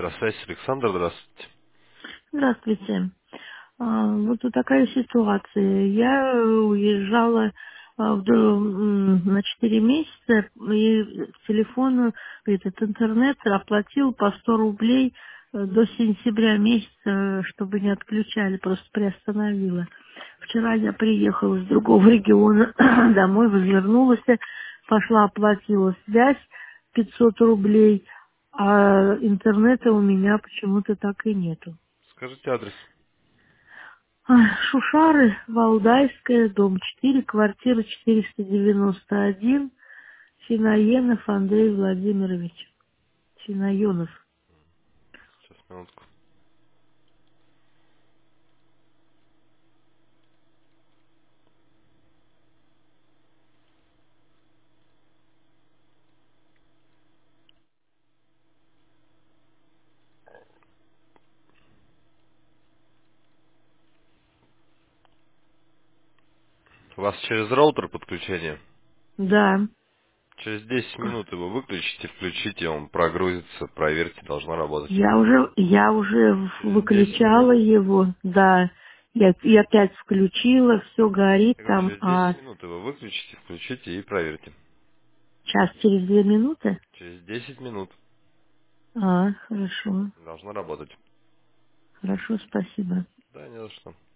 Электросвязь, Александр, здравствуйте. Здравствуйте. Вот тут такая ситуация. Я уезжала на 4 месяца, и телефон, этот интернет оплатил по 100 рублей до сентября месяца, чтобы не отключали, просто приостановила. Вчера я приехала с другого региона домой, возвернулась, пошла оплатила связь 500 рублей, а интернета у меня почему-то так и нету. Скажите адрес. Шушары, Валдайская, дом 4, квартира 491, Синаенов Андрей Владимирович. Синаенов. Сейчас, минутку. У вас через роутер подключение? Да, Через 10 минут его выключите, включите, он прогрузится, проверьте, должно работать. я уже Через 10 минут. выключала его, да. Я опять включила, все горит Я говорю, там, через 10 а минут его выключите, включите и проверьте. час через 2 минуты? Через 10 минут Хорошо, должно работать. хорошо, спасибо. Да, не за что.